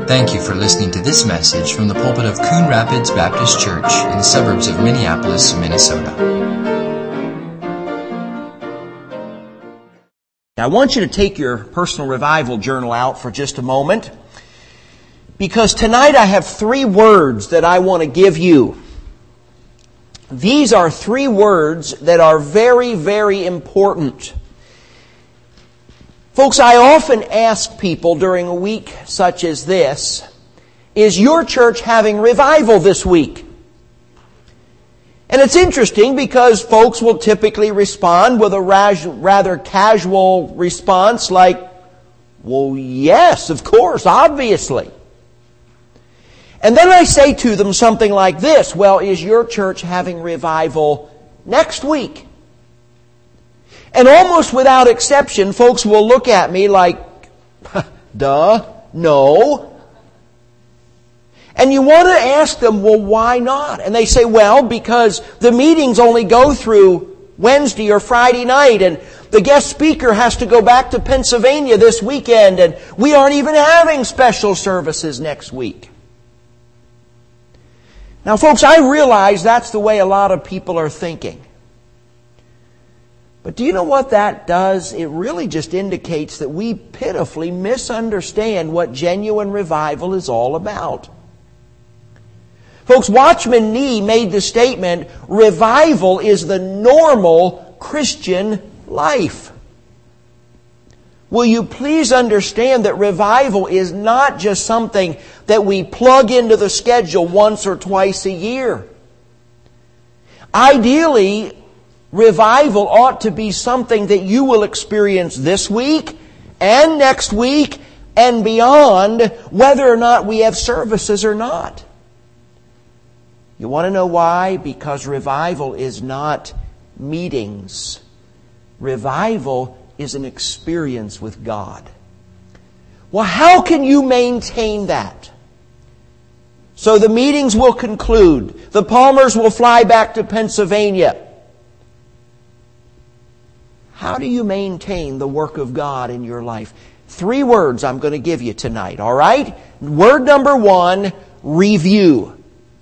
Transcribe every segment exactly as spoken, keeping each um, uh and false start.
Thank you for listening to this message from the pulpit of Coon Rapids Baptist Church in the suburbs of Minneapolis, Minnesota. I want you to take your personal revival journal out for just a moment, because tonight I have three words that I want to give you. These are three words that are very, very important. Folks, I often ask people during a week such as this, is your church having revival this week? And it's interesting because folks will typically respond with a rather casual response like, well, yes, of course, obviously. And then I say to them something like this, well, is your church having revival next week? And almost without exception, folks will look at me like, duh, no. And you want to ask them, well, why not? And they say, well, because the meetings only go through Wednesday or Friday night, and the guest speaker has to go back to Pennsylvania this weekend, and we aren't even having special services next week. Now, folks, I realize that's the way a lot of people are thinking. But do you know what that does? It really just indicates that we pitifully misunderstand what genuine revival is all about. Folks, Watchman Nee made the statement, revival is the normal Christian life. Will you please understand that revival is not just something that we plug into the schedule once or twice a year. Ideally, revival ought to be something that you will experience this week and next week and beyond, whether or not we have services or not. You want to know why? Because revival is not meetings. Revival is an experience with God. Well, how can you maintain that? So the meetings will conclude. The Palmers will fly back to Pennsylvania. How do you maintain the work of God in your life? Three words I'm going to give you tonight, all right? Word number one, review.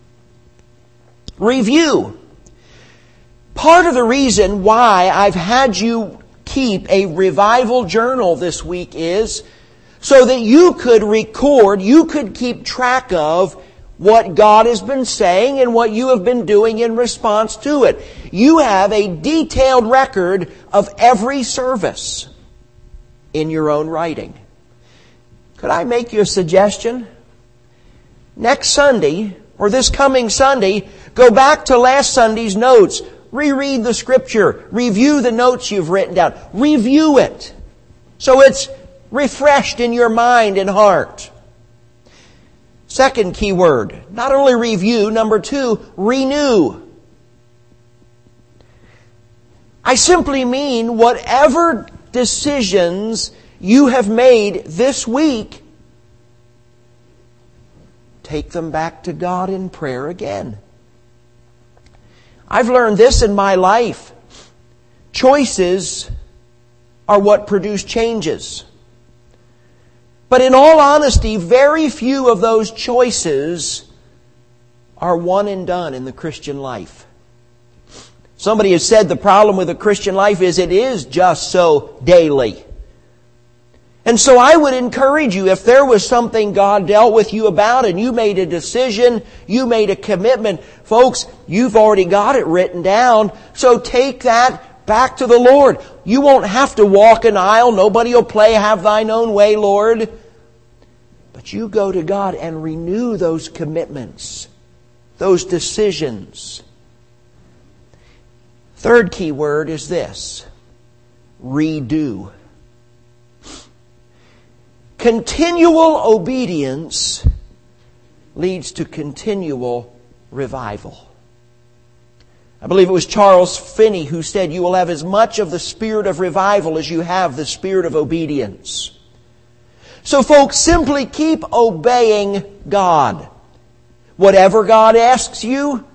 Review. Part of the reason why I've had you keep a revival journal this week is so that you could record, you could keep track of what God has been saying and what you have been doing in response to it. You have a detailed record of every service in your own writing. Could I make you a suggestion? Next Sunday, or this coming Sunday, go back to last Sunday's notes. Reread the Scripture. Review the notes you've written down. Review it so it's refreshed in your mind and heart. Second key word, not only review, number two, renew. I simply mean whatever decisions you have made this week, take them back to God in prayer again. I've learned this in my life. Choices are what produce changes. But in all honesty, very few of those choices are one and done in the Christian life. Somebody has said the problem with the Christian life is it is just so daily. And so I would encourage you, if there was something God dealt with you about and you made a decision, you made a commitment, folks, you've already got it written down, so take that back to the Lord. You won't have to walk an aisle. Nobody will play Have Thine Own Way, Lord. But you go to God and renew those commitments, those decisions. Third key word is this, redo. Continual obedience leads to continual revival. I believe it was Charles Finney who said, you will have as much of the spirit of revival as you have the spirit of obedience. So folks, simply keep obeying God. Whatever God asks you,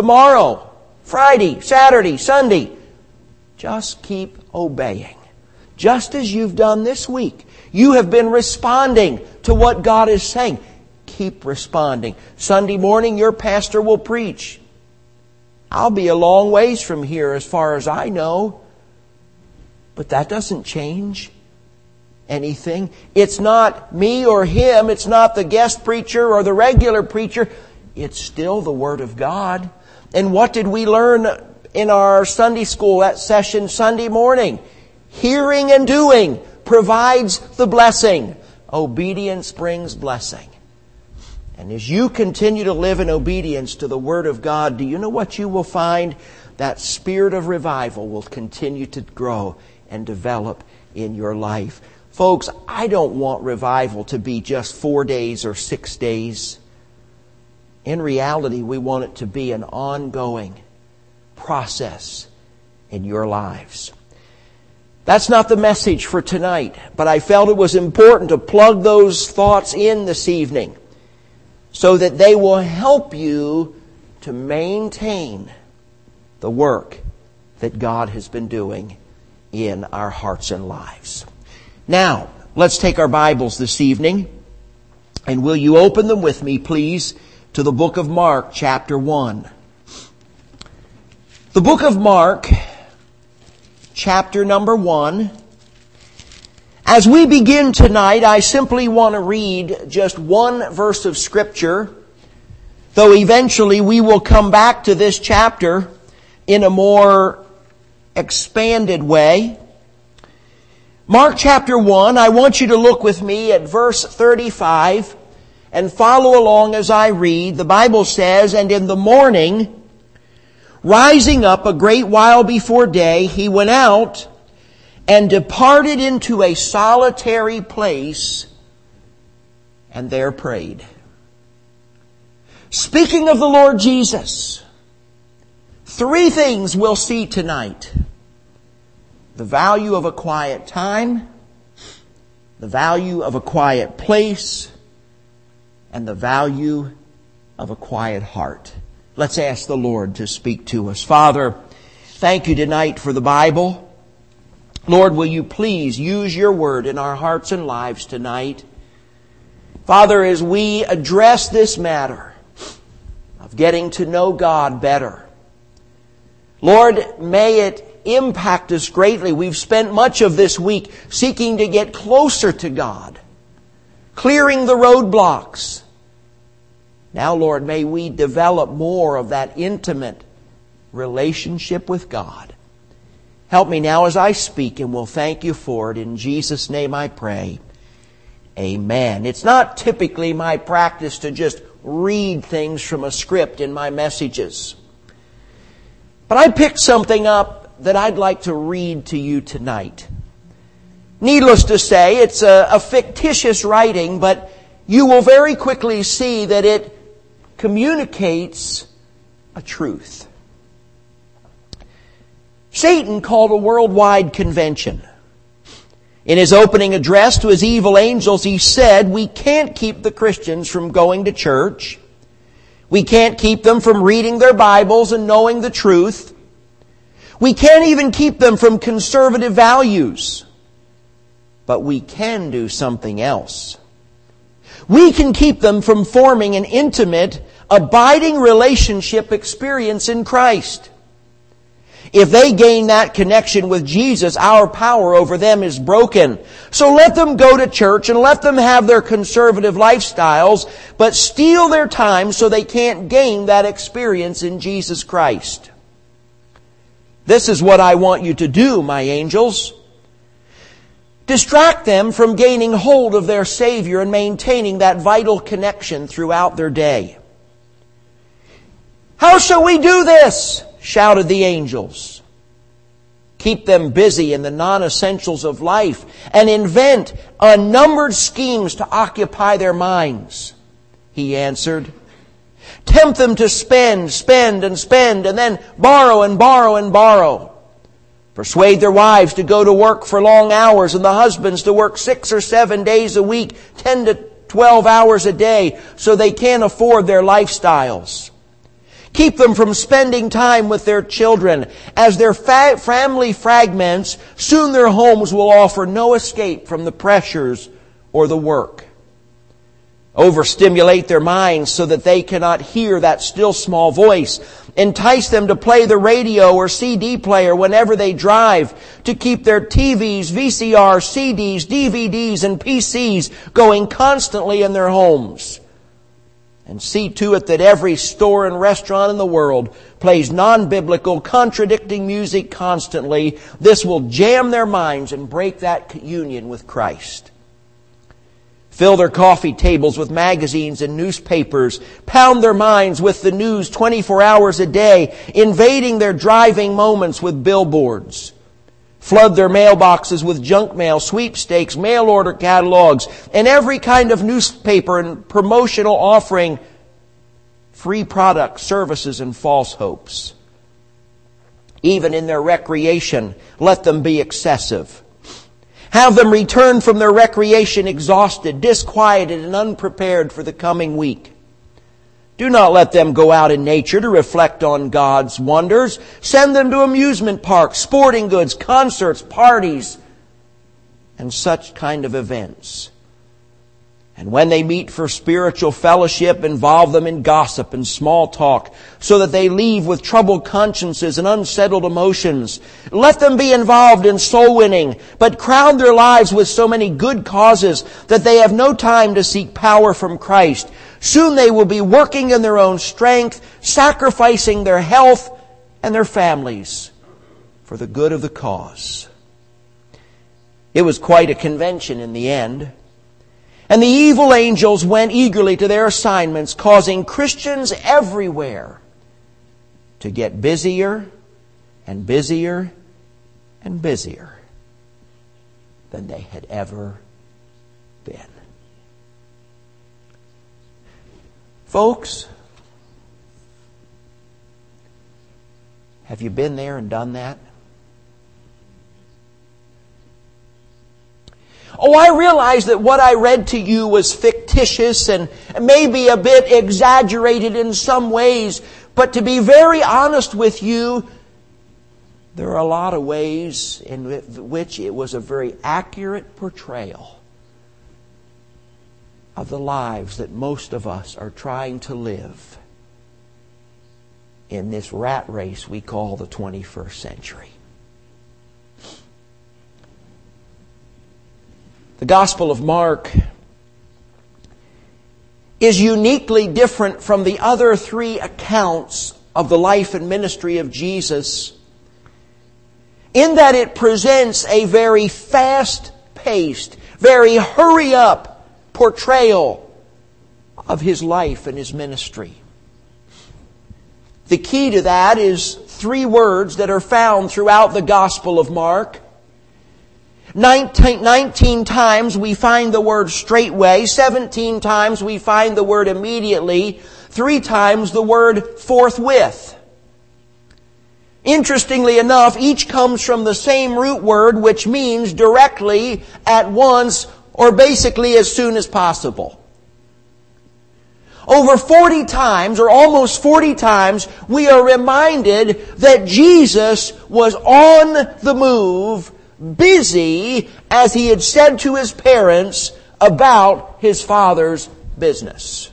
tomorrow, Friday, Saturday, Sunday, just keep obeying. just as you've done this week. You have been responding to what God is saying. Keep responding. Sunday morning, your pastor will preach. I'll be a long ways from here as far as I know. But that doesn't change anything. It's not me or him. It's not the guest preacher or the regular preacher. It's still the Word of God. And what did we learn in our Sunday school, that session Sunday morning? Hearing and doing provides the blessing. Obedience brings blessing. And as you continue to live in obedience to the Word of God, do you know what you will find? That spirit of revival will continue to grow and develop in your life. Folks, I don't want revival to be just four days or six days. In reality, we want it to be an ongoing process in your lives. That's not the message for tonight, but I felt it was important to plug those thoughts in this evening so that they will help you to maintain the work that God has been doing in our hearts and lives. Now, let's take our Bibles this evening, and will you open them with me, please, to the book of Mark, chapter one. The book of Mark, chapter number one. As we begin tonight, I simply want to read just one verse of Scripture, though eventually we will come back to this chapter in a more expanded way. Mark chapter one, I want you to look with me at verse thirty-five and follow along as I read. The Bible says, "And in the morning, rising up a great while before day, he went out and departed into a solitary place and there prayed." Speaking of the Lord Jesus, three things we'll see tonight. The value of a quiet time, the value of a quiet place, and the value of a quiet heart. Let's ask the Lord to speak to us. Father, thank you tonight for the Bible. Lord, will you please use your word in our hearts and lives tonight? Father, as we address this matter of getting to know God better, Lord, may it impact us greatly. We've spent much of this week seeking to get closer to God, clearing the roadblocks. Now, Lord, may we develop more of that intimate relationship with God. Help me now as I speak, and we'll thank you for it. In Jesus' name I pray. Amen. It's not typically my practice to just read things from a script in my messages. But I picked something up that I'd like to read to you tonight. Needless to say, it's a, a fictitious writing, but you will very quickly see that it communicates a truth. Satan called a worldwide convention. In his opening address to his evil angels, he said, we can't keep the Christians from going to church. We can't keep them from reading their Bibles and knowing the truth. We can't even keep them from conservative values. But we can do something else. We can keep them from forming an intimate, abiding relationship experience in Christ. If they gain that connection with Jesus, our power over them is broken. So let them go to church and let them have their conservative lifestyles, but steal their time so they can't gain that experience in Jesus Christ. This is what I want you to do, my angels. Distract them from gaining hold of their Savior and maintaining that vital connection throughout their day. How shall we do this? Shouted the angels. Keep them busy in the non-essentials of life and invent unnumbered schemes to occupy their minds. He answered. Tempt them to spend, spend, and spend, and then borrow and borrow and borrow. Persuade their wives to go to work for long hours and the husbands to work six or seven days a week, ten to twelve hours a day, so they can't afford their lifestyles. Keep them from spending time with their children. As their fa- family fragments, soon their homes will offer no escape from the pressures or the work. Overstimulate their minds so that they cannot hear that still small voice. Entice them to play the radio or C D player whenever they drive, to keep their T Vs, V C Rs, C Ds, D V Ds, and P Cs going constantly in their homes. And see to it that every store and restaurant in the world plays non-biblical, contradicting music constantly. This will jam their minds and break that union with Christ. Fill their coffee tables with magazines and newspapers. Pound their minds with the news twenty-four hours a day, invading their driving moments with billboards. Flood their mailboxes with junk mail, sweepstakes, mail order catalogs, and every kind of newspaper and promotional offering free products, services, and false hopes. Even in their recreation, let them be excessive. Have them return from their recreation exhausted, disquieted, and unprepared for the coming week. Do not let them go out in nature to reflect on God's wonders. Send them to amusement parks, sporting goods, concerts, parties, and such kind of events. And when they meet for spiritual fellowship, involve them in gossip and small talk, so that they leave with troubled consciences and unsettled emotions. Let them be involved in soul winning, but crowd their lives with so many good causes that they have no time to seek power from Christ. Soon they will be working in their own strength, sacrificing their health and their families for the good of the cause. It was quite a convention in the end. And the evil angels went eagerly to their assignments, causing Christians everywhere to get busier and busier and busier than they had ever been. Folks, have you been there and done that? Oh, I realize that what I read to you was fictitious and maybe a bit exaggerated in some ways, but to be very honest with you, there are a lot of ways in which it was a very accurate portrayal of the lives that most of us are trying to live in this rat race we call the twenty-first century. The Gospel of Mark is uniquely different from the other three accounts of the life and ministry of Jesus in that it presents a very fast-paced, very hurry-up portrayal of His life and His ministry. The key to that is three words that are found throughout the Gospel of Mark. Nineteen, nineteen times we find the word straightway. Seventeen times we find the word immediately. Three times the word forthwith. Interestingly enough, each comes from the same root word, which means directly, at once, or basically as soon as possible. Over forty times, or almost forty times, we are reminded that Jesus was on the move, busy, as He had said to His parents, about His Father's business.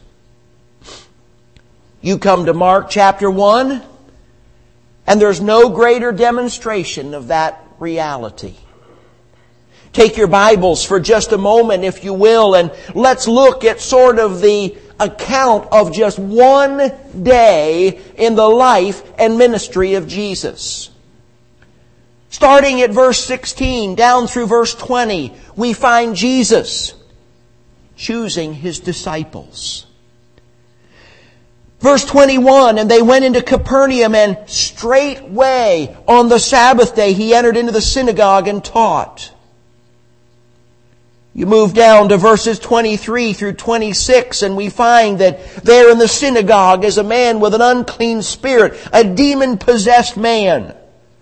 You come to Mark chapter one, and there's no greater demonstration of that reality. Take your Bibles for just a moment, if you will, and let's look at sort of the account of just one day in the life and ministry of Jesus. Starting at verse sixteen down through verse twenty, we find Jesus choosing His disciples. Verse twenty-one, and they went into Capernaum, and straightway on the Sabbath day He entered into the synagogue and taught. You move down to verses twenty-three through twenty-six, and we find that there in the synagogue is a man with an unclean spirit, a demon-possessed man.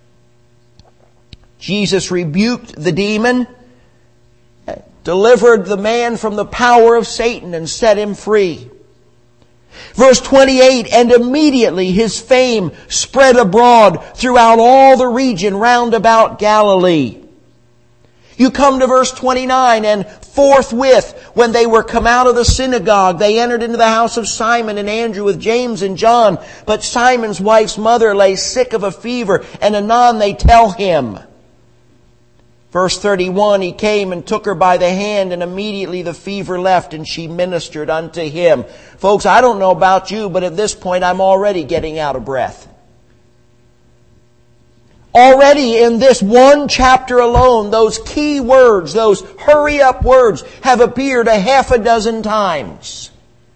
Jesus rebuked the demon, delivered the man from the power of Satan, and set him free. Verse twenty-eight, and immediately his fame spread abroad throughout all the region round about Galilee. You come to verse twenty-nine, and forthwith, when they were come out of the synagogue, they entered into the house of Simon and Andrew with James and John. But Simon's wife's mother lay sick of a fever, and anon they tell him. Verse thirty-one, he came and took her by the hand, and immediately the fever left, and she ministered unto him. Folks, I don't know about you, but at this point I'm already getting out of breath. Already in this one chapter alone, those key words, those hurry up words, have appeared a half a dozen times.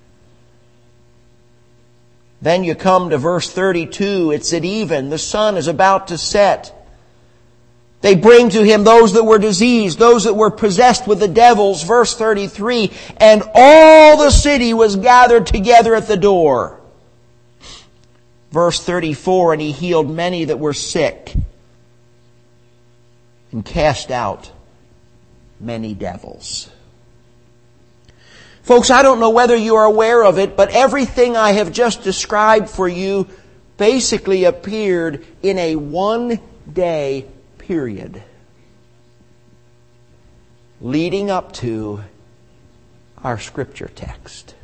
Then you come to verse thirty-two, it's at even, the sun is about to set. They bring to him those that were diseased, those that were possessed with the devils. Verse thirty-three, and all the city was gathered together at the door. Verse thirty-four, and he healed many that were sick and cast out many devils. Folks, I don't know whether you are aware of it, but everything I have just described for you basically appeared in a one-day period leading up to our scripture text.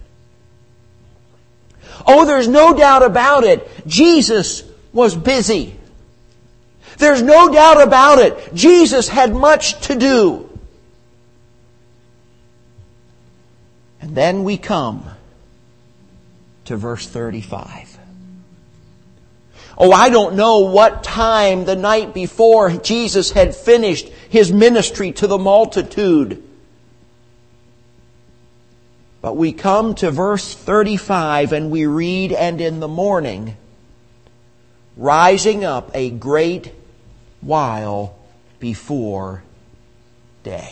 Oh, there's no doubt about it. Jesus was busy. There's no doubt about it. Jesus had much to do. And then we come to verse thirty-five. Oh, I don't know what time the night before Jesus had finished his ministry to the multitude. But we come to verse thirty-five and we read, and in the morning, rising up a great while before day.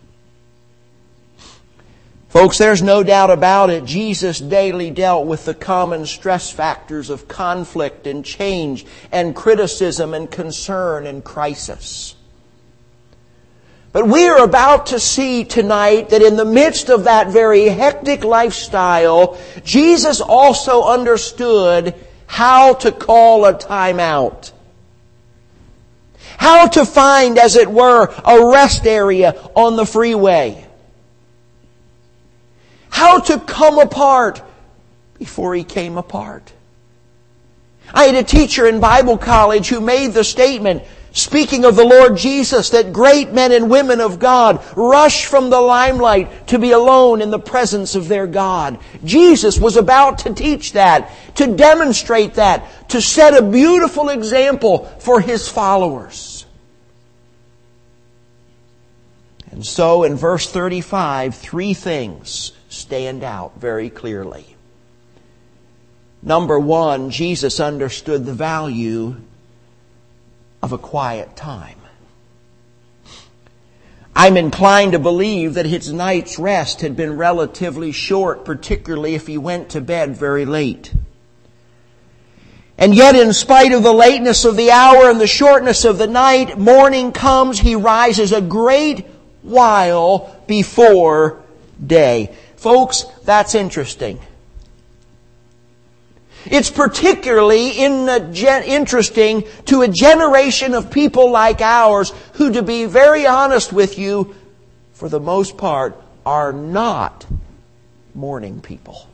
Folks, there's no doubt about it. Jesus daily dealt with the common stress factors of conflict and change and criticism and concern and crisis. But we are about to see tonight that in the midst of that very hectic lifestyle, Jesus also understood how to call a time out. How to find, as it were, a rest area on the freeway. How to come apart before he came apart. I had a teacher in Bible college who made the statement, speaking of the Lord Jesus, that great men and women of God rush from the limelight to be alone in the presence of their God. Jesus was about to teach that, to demonstrate that, to set a beautiful example for His followers. And so in verse thirty-five, three things stand out very clearly. Number one, Jesus understood the value of a quiet time. I'm inclined to believe that his night's rest had been relatively short, particularly if he went to bed very late. And yet, in spite of the lateness of the hour and the shortness of the night, morning comes, he rises a great while before day. Folks, that's interesting. It's particularly in a gen- interesting to a generation of people like ours who, to be very honest with you, for the most part, are not morning people.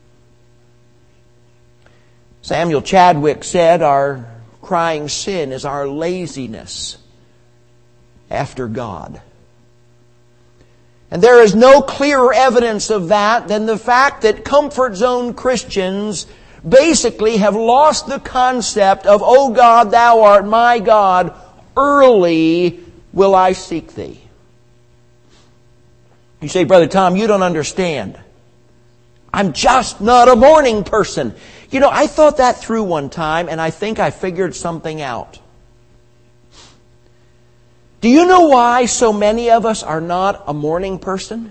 Samuel Chadwick said our crying sin is our laziness after God. And there is no clearer evidence of that than the fact that comfort zone Christians basically have lost the concept of, "O God, Thou art my God, early will I seek Thee." You say, "Brother Tom, you don't understand. I'm just not a morning person." You know, I thought that through one time, and I think I figured something out. Do you know why so many of us are not a morning person?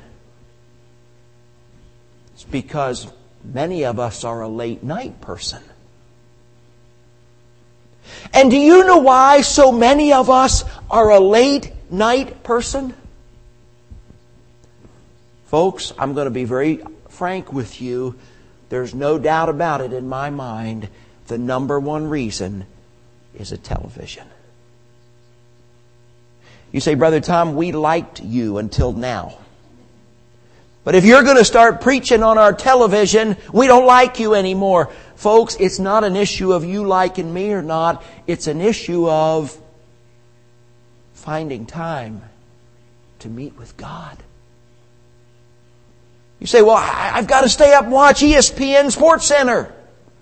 It's because many of us are a late night person. And do you know why so many of us are a late night person? Folks, I'm going to be very frank with you. there's no doubt about it in my mind, the number one reason is a television. You say, Brother Tom, we liked you until now. But if you're going to start preaching on our television, we don't like you anymore. Folks, it's not an issue of you liking me or not. It's an issue of finding time to meet with God. You say, well, I've got to stay up and watch E S P N Sports Center.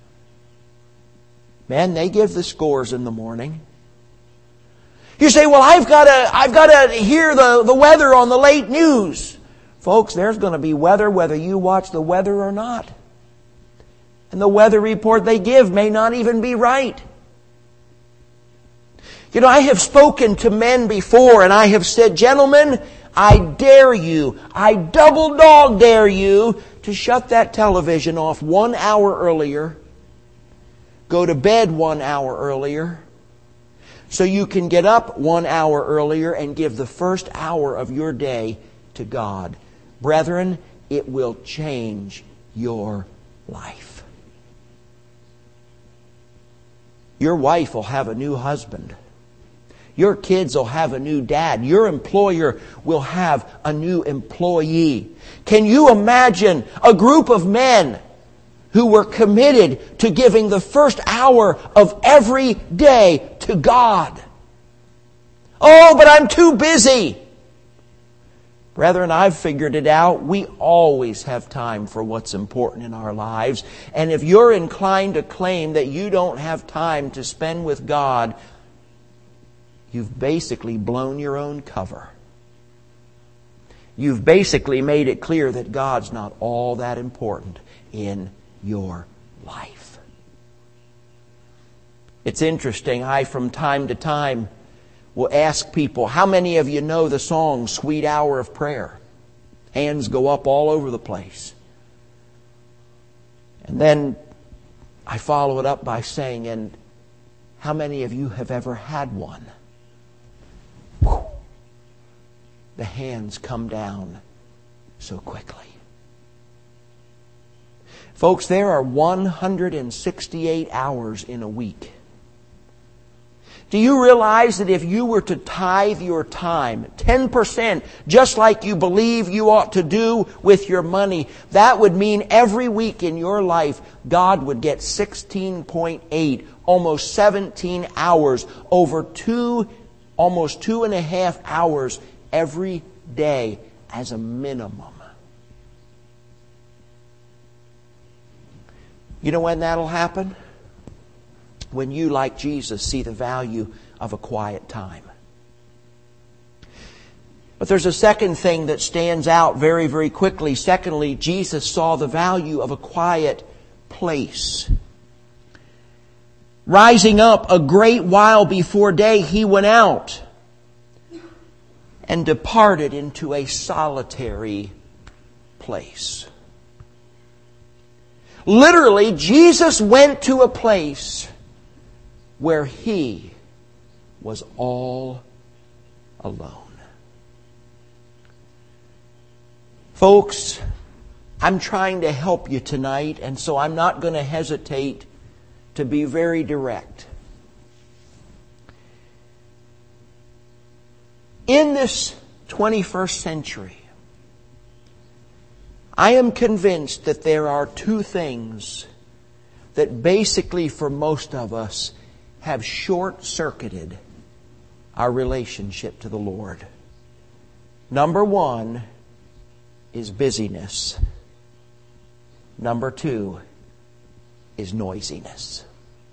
Man, they give the scores in the morning. You say, well, I've got to, I've got to hear the, the weather on the late news. Folks, there's going to be weather whether you watch the weather or not. And the weather report they give may not even be right. You know, I have spoken to men before and I have said, gentlemen, I dare you, I double dog dare you to shut that television off one hour earlier, go to bed one hour earlier, so you can get up one hour earlier and give the first hour of your day to God. Brethren, it will change your life. Your wife will have a new husband. Your kids will have a new dad. Your employer will have a new employee. Can you imagine a group of men who were committed to giving the first hour of every day to God? Oh, but I'm too busy. Brethren, I've figured it out. We always have time for what's important in our lives. And if you're inclined to claim that you don't have time to spend with God, you've basically blown your own cover. You've basically made it clear that God's not all that important in your life. It's interesting. I, from time to time, will ask people, how many of you know the song Sweet Hour of Prayer? Hands go up all over the place. And then I follow it up by saying, and how many of you have ever had one? Whew. The hands come down so quickly. Folks, there are one hundred sixty-eight hours in a week. Do you realize that if you were to tithe your time, ten percent, just like you believe you ought to do with your money, that would mean every week in your life, God would get sixteen point eight, almost seventeen hours, over two, almost two and a half hours every day as a minimum. You know when that'll happen? When you, like Jesus, see the value of a quiet time. But there's a second thing that stands out very, very quickly. Secondly, Jesus saw the value of a quiet place. Rising up a great while before day, He went out and departed into a solitary place. Literally, Jesus went to a place where He was all alone. Folks, I'm trying to help you tonight, and so I'm not going to hesitate to be very direct. In this twenty-first century, I am convinced that there are two things that basically for most of us have short-circuited our relationship to the Lord. Number one is busyness. Number two is noisiness.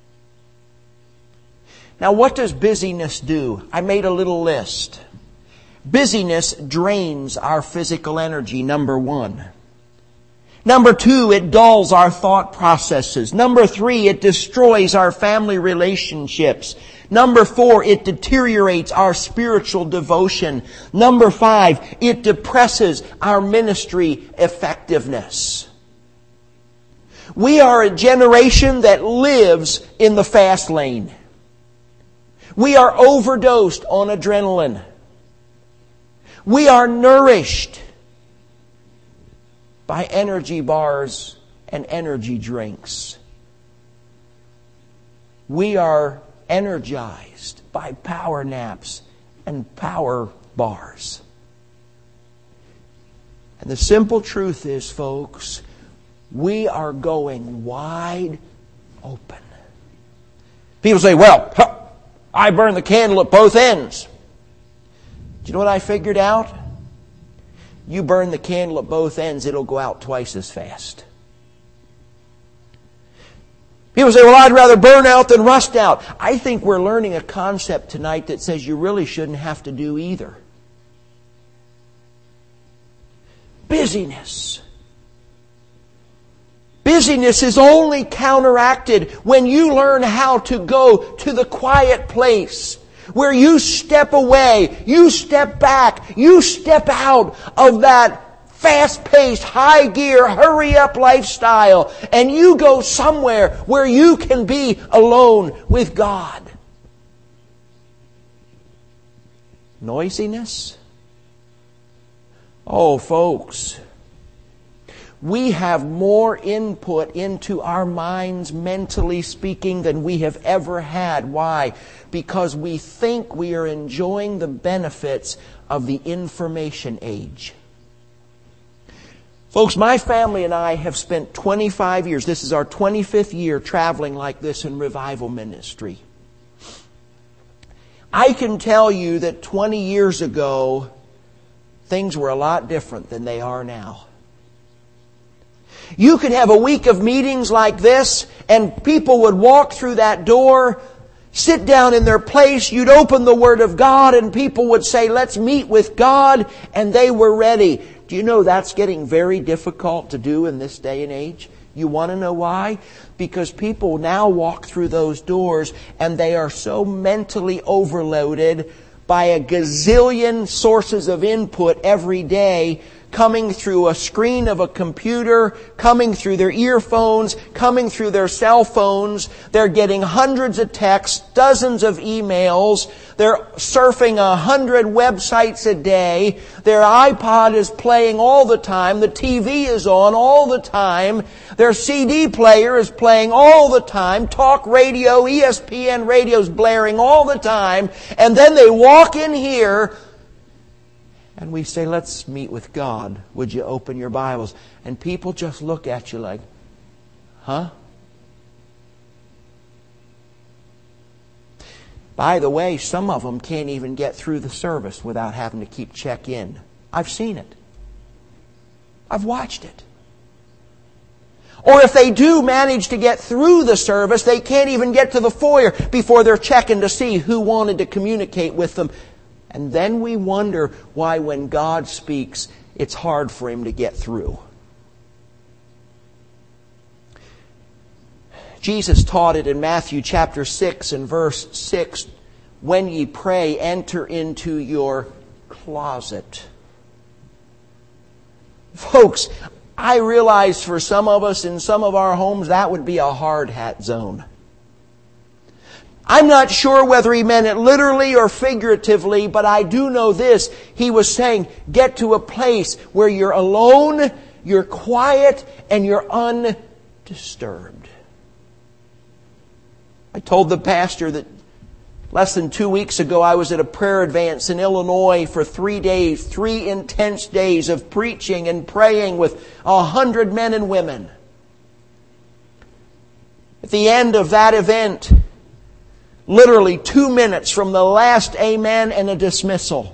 Now, what does busyness do? I made a little list. Busyness drains our physical energy, number one. Number two, it dulls our thought processes. Number three, it destroys our family relationships. Number four, it deteriorates our spiritual devotion. Number five, it depresses our ministry effectiveness. We are a generation that lives in the fast lane. We are overdosed on adrenaline. We are nourished by energy bars and energy drinks. We are energized by power naps and power bars. And the simple truth is, folks, we are going wide open. People say, well, huh, I burn the candle at both ends. Do you know what I figured out? You burn the candle at both ends, it'll go out twice as fast. People say, well, I'd rather burn out than rust out. I think we're learning a concept tonight that says you really shouldn't have to do either. Busyness. Busyness is only counteracted when you learn how to go to the quiet place where you step away, you step back, you step out of that fast-paced, high-gear, hurry-up lifestyle, and you go somewhere where you can be alone with God. Noisiness? Oh, folks, we have more input into our minds, mentally speaking, than we have ever had. Why? Because we think we are enjoying the benefits of the information age. Folks, my family and I have spent twenty-five years, this is our twenty-fifth year, traveling like this in revival ministry. I can tell you that twenty years ago, things were a lot different than they are now. You could have a week of meetings like this, and people would walk through that door, sit down in their place, you'd open the Word of God, and people would say, let's meet with God, and they were ready. Do you know that's getting very difficult to do in this day and age? You want to know why? Because people now walk through those doors and they are so mentally overloaded by a gazillion sources of input every day, coming through a screen of a computer, coming through their earphones, coming through their cell phones. They're getting hundreds of texts, dozens of emails. They're surfing a hundred websites a day. Their iPod is playing all the time. The T V is on all the time. Their C D player is playing all the time. Talk radio, E S P N radio's blaring all the time. And then they walk in here and we say, let's meet with God. Would you open your Bibles? And people just look at you like, huh? By the way, some of them can't even get through the service without having to keep check in. I've seen it. I've watched it. Or if they do manage to get through the service, they can't even get to the foyer before they're checking to see who wanted to communicate with them. And then we wonder why when God speaks, it's hard for Him to get through. Jesus taught it in Matthew chapter six and verse six. When ye pray, enter into your closet. Folks, I realize for some of us in some of our homes that would be a hard hat zone. I'm not sure whether He meant it literally or figuratively, but I do know this. He was saying, get to a place where you're alone, you're quiet, and you're undisturbed. I told the pastor that less than two weeks ago I was at a prayer advance in Illinois for three days, three intense days of preaching and praying with a hundred men and women. At the end of that event, literally two minutes from the last amen and a dismissal,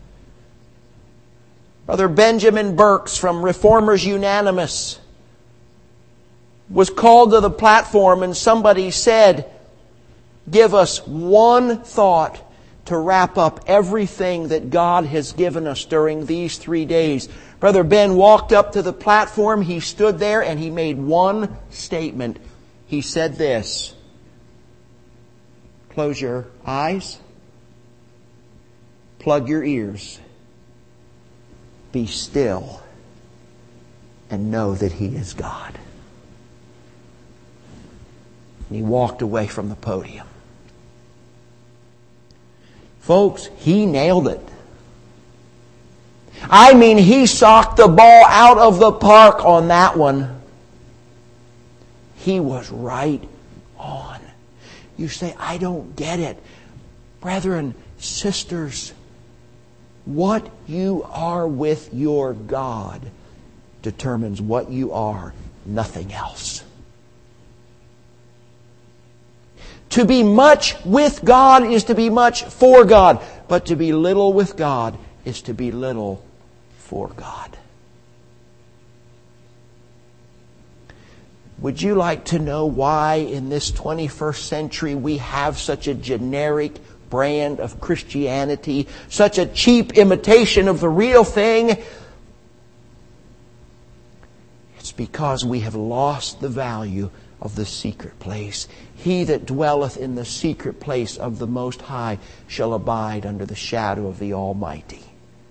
Brother Benjamin Burks from Reformers Unanimous was called to the platform and somebody said, give us one thought to wrap up everything that God has given us during these three days. Brother Ben walked up to the platform, he stood there and he made one statement. He said this, close your eyes, plug your ears, be still, and know that He is God. And he walked away from the podium. Folks, he nailed it. I mean, he socked the ball out of the park on that one. He was right on. You say, I don't get it. Brethren, sisters, what you are with your God determines what you are, nothing else. To be much with God is to be much for God, but to be little with God is to be little for God. Would you like to know why in this twenty-first century we have such a generic brand of Christianity, such a cheap imitation of the real thing? It's because we have lost the value of the secret place. He that dwelleth in the secret place of the Most High shall abide under the shadow of the Almighty.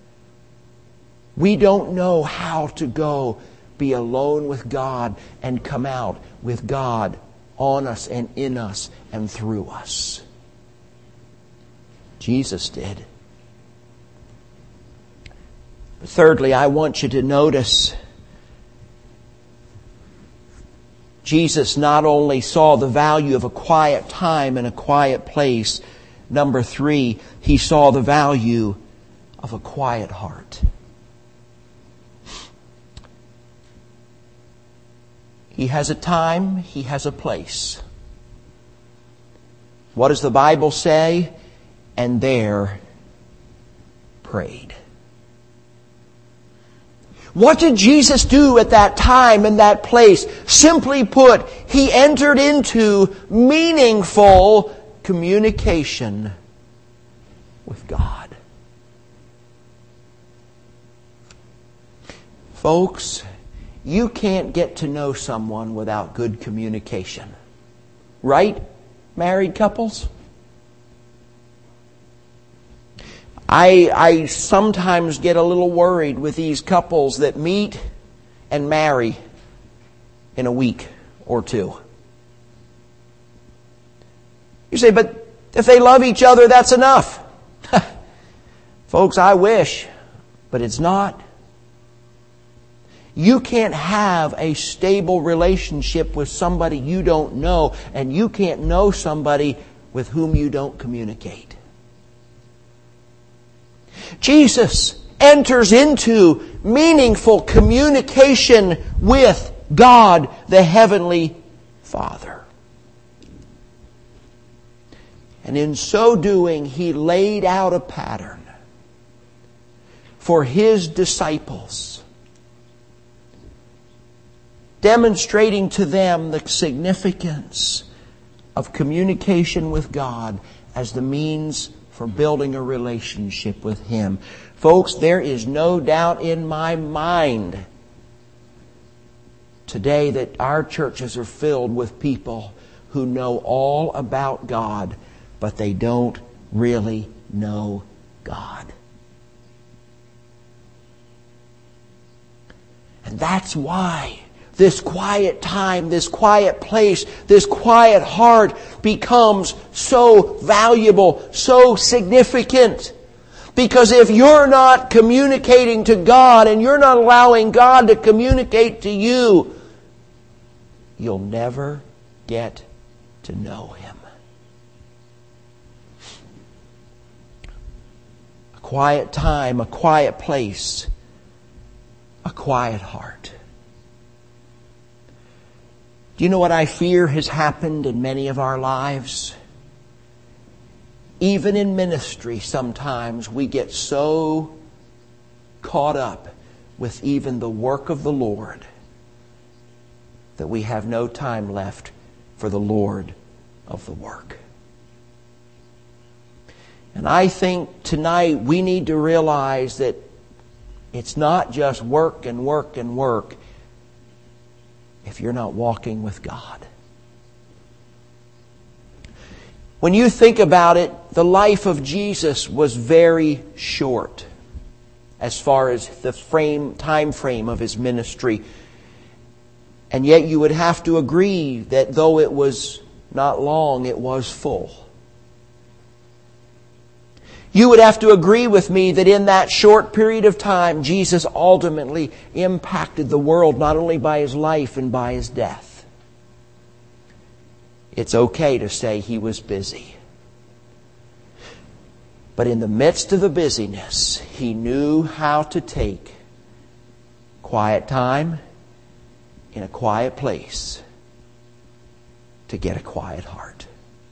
We don't know how to go be alone with God and come out with God on us and in us and through us. Jesus did. But thirdly, I want you to notice Jesus not only saw the value of a quiet time and a quiet place. Number three, He saw the value of a quiet heart. He has a time, He has a place. What does the Bible say? And there prayed. What did Jesus do at that time and that place? Simply put, He entered into meaningful communication with God. Folks, you can't get to know someone without good communication. Right, married couples? I, I sometimes get a little worried with these couples that meet and marry in a week or two. You say, but if they love each other, that's enough. Folks, I wish, but it's not. You can't have a stable relationship with somebody you don't know, and you can't know somebody with whom you don't communicate. Jesus enters into meaningful communication with God, the Heavenly Father. And in so doing, He laid out a pattern for His disciples, demonstrating to them the significance of communication with God as the means for building a relationship with Him. Folks, there is no doubt in my mind today that our churches are filled with people who know all about God, but they don't really know God. And that's why this quiet time, this quiet place, this quiet heart becomes so valuable, so significant. Because if you're not communicating to God and you're not allowing God to communicate to you, you'll never get to know Him. A quiet time, a quiet place, a quiet heart. Do you know what I fear has happened in many of our lives? Even in ministry, sometimes we get so caught up with even the work of the Lord that we have no time left for the Lord of the work. And I think tonight we need to realize that it's not just work and work and work if you're not walking with God. When you think about it, the life of Jesus was very short as far as the frame, time frame of His ministry. And yet you would have to agree that though it was not long, it was full. You would have to agree with me that in that short period of time, Jesus ultimately impacted the world not only by His life and by His death. it's okay to say he was busy. But in the midst of the busyness, he knew how to take quiet time in a quiet place to get a quiet heart.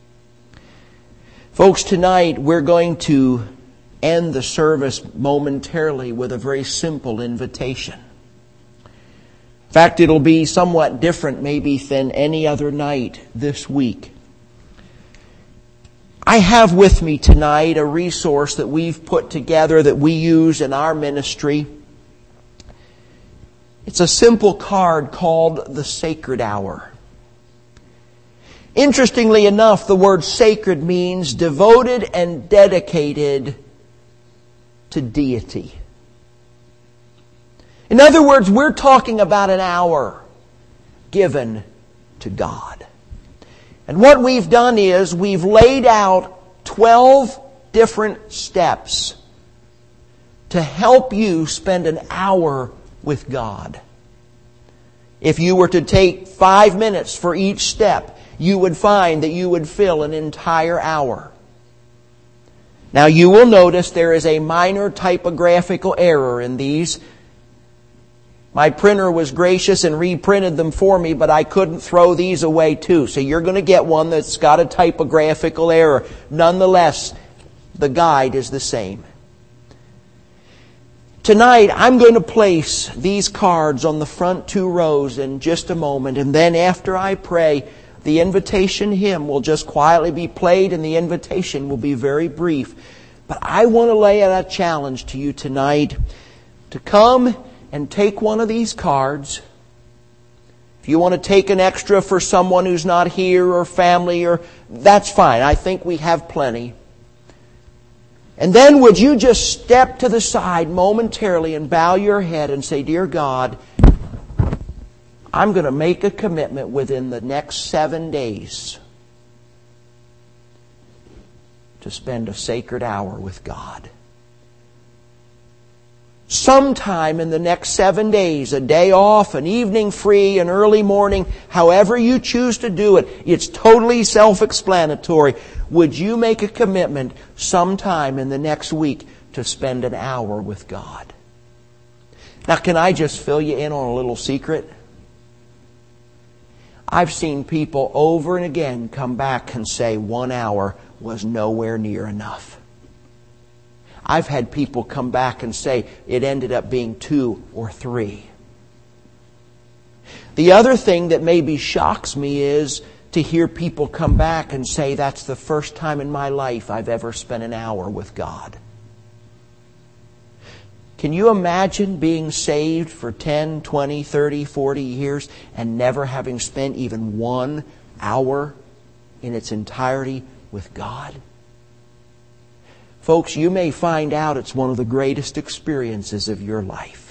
Folks, tonight we're going to end the service momentarily with a very simple invitation. In fact, it'll be somewhat different maybe than any other night this week. I have with me tonight a resource that we've put together that we use in our ministry. It's a simple card called the Sacred Hour. Interestingly enough, the word sacred means devoted and dedicated to deity. In other words, we're talking about an hour given to God. And what we've done is we've laid out twelve different steps to help you spend an hour with God. If you were to take five minutes for each step, you would find that you would fill an entire hour. Now you will notice there is a minor typographical error in these. My printer was gracious and reprinted them for me, but I couldn't throw these away too. So you're going to get one that's got a typographical error. Nonetheless, the guide is the same. Tonight, I'm going to place these cards on the front two rows in just a moment. And then after I pray, the invitation hymn will just quietly be played and the invitation will be very brief. But I want to lay out a challenge to you tonight to come and take one of these cards. If you want to take an extra for someone who's not here or family, or that's fine. I think we have plenty. And then would you just step to the side momentarily and bow your head and say, Dear God, I'm going to make a commitment within the next seven days to spend a sacred hour with God. Sometime in the next seven days, a day off, an evening free, an early morning, however you choose to do it, it's totally self-explanatory. Would you make a commitment sometime in the next week to spend an hour with God? Now, can I just fill you in on a little secret? I've seen people over and again come back and say one hour was nowhere near enough. I've had people come back and say it ended up being two or three. The other thing that maybe shocks me is to hear people come back and say that's the first time in my life I've ever spent an hour with God. Can you imagine being saved for ten, twenty, thirty, forty years and never having spent even one hour in its entirety with God? Folks, you may find out it's one of the greatest experiences of your life.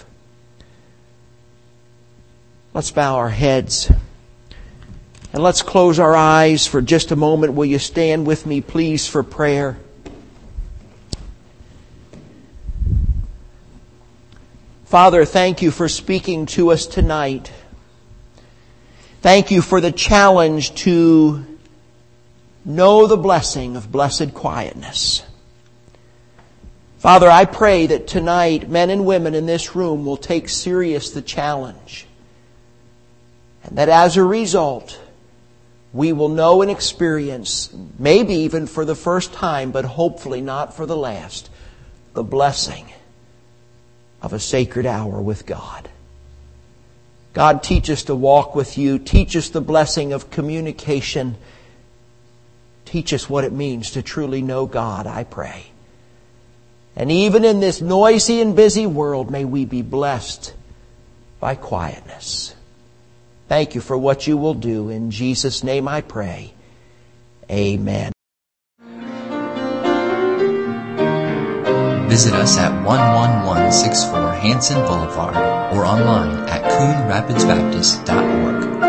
Let's bow our heads and let's close our eyes for just a moment. Will you stand with me, please, for prayer? Father, thank you for speaking to us tonight. Thank you for the challenge to know the blessing of blessed quietness. Father, I pray that tonight men and women in this room will take serious the challenge. And that as a result, we will know and experience, maybe even for the first time, but hopefully not for the last, the blessing of a sacred hour with God. God, teach us to walk with you. Teach us the blessing of communication. Teach us what it means to truly know God, I pray. And even in this noisy and busy world, may we be blessed by quietness. Thank you for what you will do. In Jesus' name I pray. Amen. Visit us at one one one six four Hanson Boulevard or online at coon rapids baptist dot org.